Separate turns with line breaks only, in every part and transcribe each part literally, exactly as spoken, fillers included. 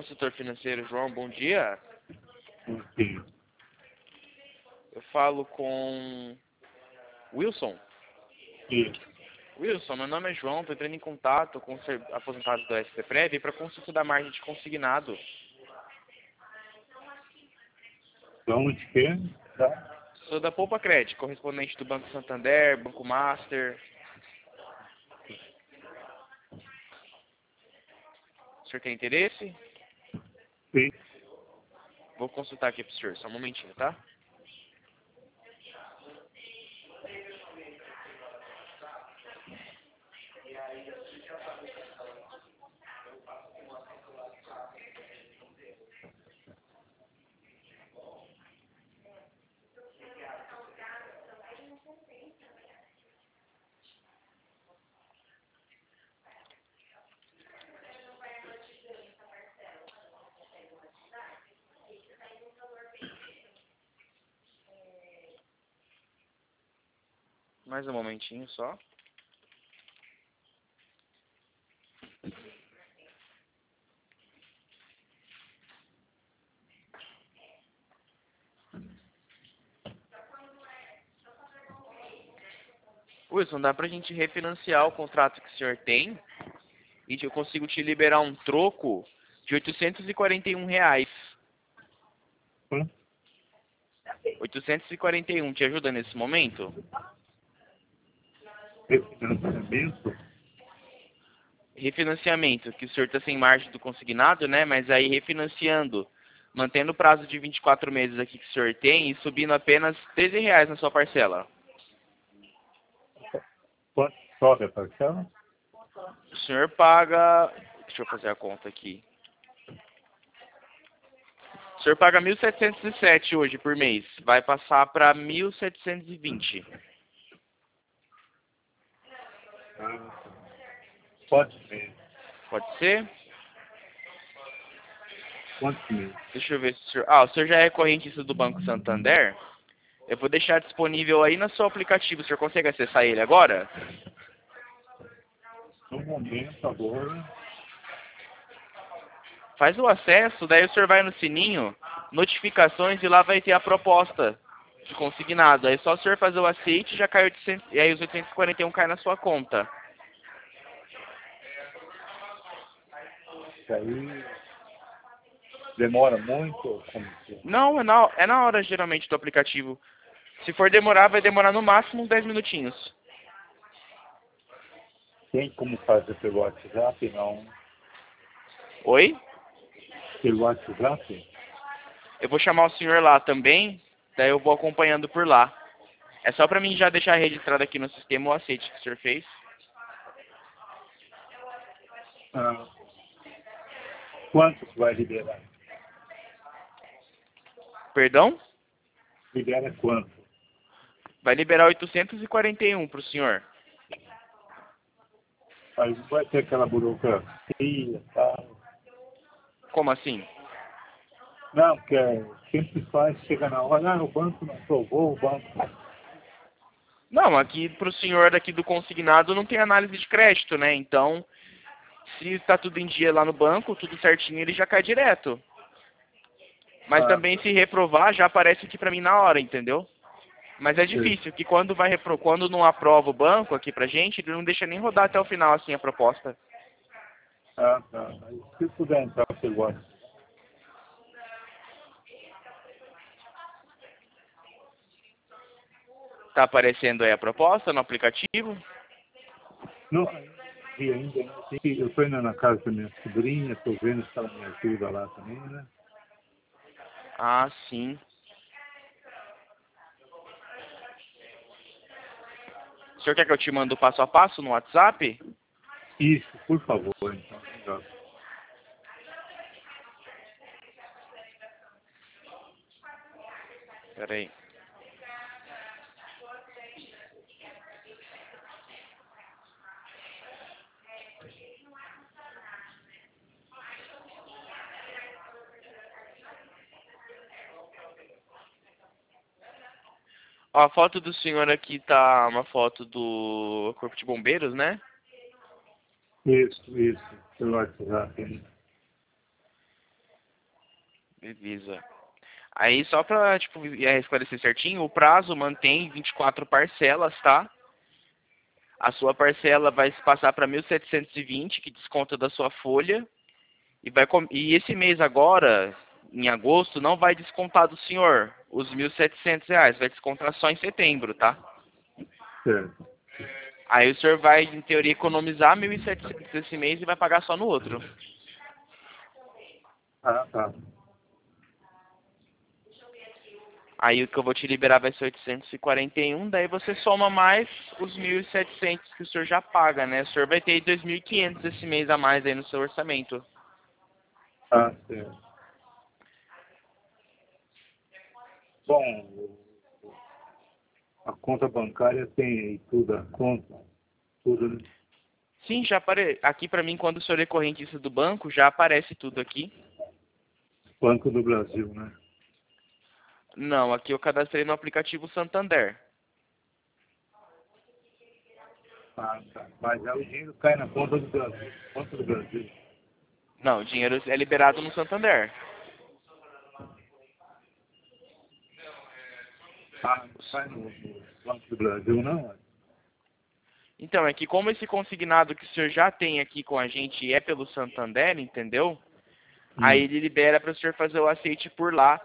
consultor financeiro, João, bom dia.
Sim.
Eu falo com Wilson.
Sim.
Wilson, meu nome é João, estou entrando em contato com os aposentados do S P Prev para consulta da margem de consignado.
Então, de quê? Tá?
Sou da Poupa Cred, correspondente do Banco Santander, Banco Master. O senhor tem interesse?
Sim.
Vou consultar aqui para o senhor, só um momentinho, tá? Mais um momentinho só. Wilson, dá pra gente refinanciar o contrato que o senhor tem e eu consigo te liberar um troco de oitocentos e quarenta e um reais.
Hum?
oitocentos e quarenta e um, te ajuda nesse momento?
Refinanciamento?
Refinanciamento, que o senhor está sem margem do consignado, né? Mas aí refinanciando, mantendo o prazo de vinte e quatro meses aqui que o senhor tem e subindo apenas treze reais na sua parcela.
Quanto sobe a parcela?
O senhor paga... Deixa eu fazer a conta aqui. O senhor paga mil setecentos e sete hoje por mês. Vai passar para mil setecentos e vinte.
Ah, pode ser.
Pode ser?
Quantos meses?
Deixa eu ver se o senhor... Ah, o senhor já é correntista do Banco Santander? Eu vou deixar disponível aí no seu aplicativo. O senhor consegue acessar ele agora?
No momento, agora...
Faz o acesso, daí o senhor vai no sininho, notificações, e lá vai ter a proposta de consignado. Aí só o senhor fazer o aceite, já cai oitocentos, e aí os oitocentos e quarenta e um cai na sua conta.
Isso aí demora muito? Como que...
Não, é na, é na hora geralmente do aplicativo. Se for demorar, vai demorar no máximo uns dez minutinhos.
Tem como fazer pelo WhatsApp? Não.
Oi?
Pelo WhatsApp?
Eu vou chamar o senhor lá também, daí eu vou acompanhando por lá. É só pra mim já deixar registrado aqui no sistema o aceite que o senhor fez.
Ah, quanto vai liberar?
Perdão?
Libera quanto?
Vai liberar oitocentos e quarenta e um pro senhor.
Aí vai ter aquela burocracia e tal.
Como assim?
Não, porque sempre faz, chega na hora, ah, o banco não aprovou, o banco...
Não, aqui pro senhor daqui do consignado não tem análise de crédito, né? Então, se está tudo em dia lá no banco, tudo certinho, ele já cai direto. Mas
Ah,
também se reprovar, já aparece aqui pra mim na hora, entendeu? Mas é
sim.
difícil, que quando vai repro... quando não aprova o banco aqui pra gente, ele não deixa nem rodar até o final assim a proposta.
Ah, tá. Aí, se puder entrar pelo WhatsApp.
Tá aparecendo aí a proposta no aplicativo?
Não, e ainda, né, tem que- eu estou indo na casa da minha sobrinha, estou vendo se ela me ajuda lá também, né?
Ah, sim. O senhor quer que eu te mande o passo a passo no WhatsApp?
Isso, por favor, então. Legal.
Pera aí. Ó, a foto do senhor aqui tá uma foto do Corpo de Bombeiros, né?
Isso, isso, pelo WhatsApp. Né?
Beleza. Aí só pra, tipo, esclarecer certinho, o prazo mantém vinte e quatro parcelas, tá? A sua parcela vai se passar para mil setecentos e vinte, que desconta da sua folha. E, vai, com- e esse mês agora, em agosto, não vai descontar do senhor os mil e setecentos reais. Vai descontar só em setembro, tá?
Certo.
Aí o senhor vai, em teoria, economizar mil e setecentos esse mês e vai pagar só no outro.
Ah, tá.
Aí o que eu vou te liberar vai ser oitocentos e quarenta e um, daí você soma mais os mil e setecentos que o senhor já paga, né? O senhor vai ter dois mil e quinhentos esse mês a mais aí no seu orçamento.
Ah, certo. Bom, a conta bancária tem aí tudo, a conta, tudo, né?
Sim, já apare... aqui pra mim, quando o senhor é correntista do banco, já aparece tudo aqui.
Banco do Brasil, né?
Não, aqui eu cadastrei no aplicativo Santander.
Ah, tá. Mas aí o dinheiro cai na conta do Brasil. Conta do Brasil.
Não, o dinheiro é liberado no Santander.
Ah, não cai no, no Banco do Brasil, não?
Então, é que como esse consignado que o senhor já tem aqui com a gente é pelo Santander, entendeu? Aí
Hum.
ele libera para o senhor fazer o aceite por lá.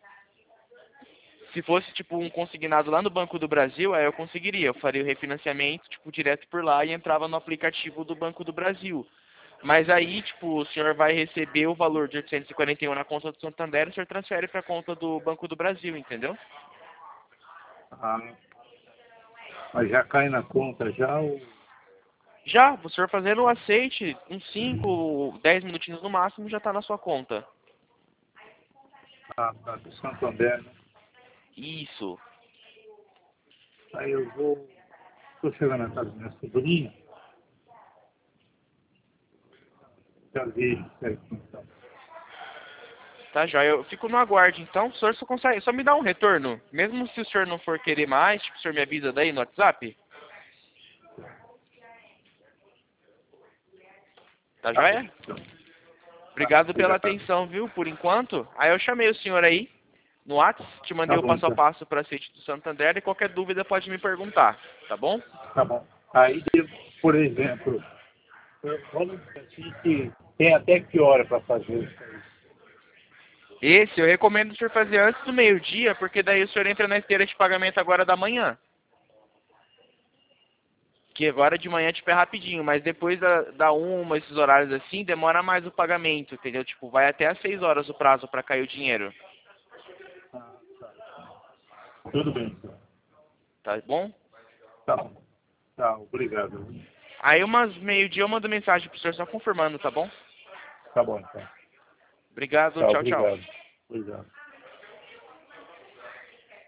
Se fosse, tipo, um consignado lá no Banco do Brasil, aí eu conseguiria. Eu faria o refinanciamento, tipo, direto por lá e entrava no aplicativo do Banco do Brasil. Mas aí, tipo, o senhor vai receber o valor de oitocentos e quarenta e um na conta do Santander e o senhor transfere para a conta do Banco do Brasil, entendeu?
Ah, mas já cai na conta já o...
Já, o senhor fazendo o aceite, uns cinco, dez minutinhos no máximo, já está na sua conta.
Ah, tá, do Santander, né?
Isso.
Aí eu vou... Estou chegando na casa da minha sobrinha. Já vi certinho, então.
Tá, joia. Eu fico no aguardo, então. O senhor só consegue, só me dá um retorno. Mesmo se o senhor não for querer mais, tipo, o senhor me avisa daí no WhatsApp? Tá,
Tá bom,
joia?
então. Tá,
Obrigado pela
obrigado.
atenção, viu, por enquanto. Aí eu chamei o senhor aí no WhatsApp, te mandei
Tá
o
bom,
passo a
então.
passo para aceite do Santander e qualquer dúvida pode me perguntar, tá bom?
Tá bom. Aí, por exemplo, vamos dizer que tem até que hora para fazer isso aí?
Esse eu recomendo o senhor fazer antes do meio-dia, porque daí o senhor entra na esteira de pagamento agora da manhã. Que agora de manhã, tipo, é rapidinho, mas depois da, da uma, esses horários assim, demora mais o pagamento, entendeu? Tipo, vai até às seis horas o prazo para cair o dinheiro,
Ah, tá. Tudo bem, então.
tá bom?
Tá bom. Tá, obrigado.
Aí umas meio-dia eu mando mensagem pro senhor só confirmando, tá bom?
Tá bom, então.
Obrigado,
Tá,
tchau, tchau.
obrigado. Obrigado.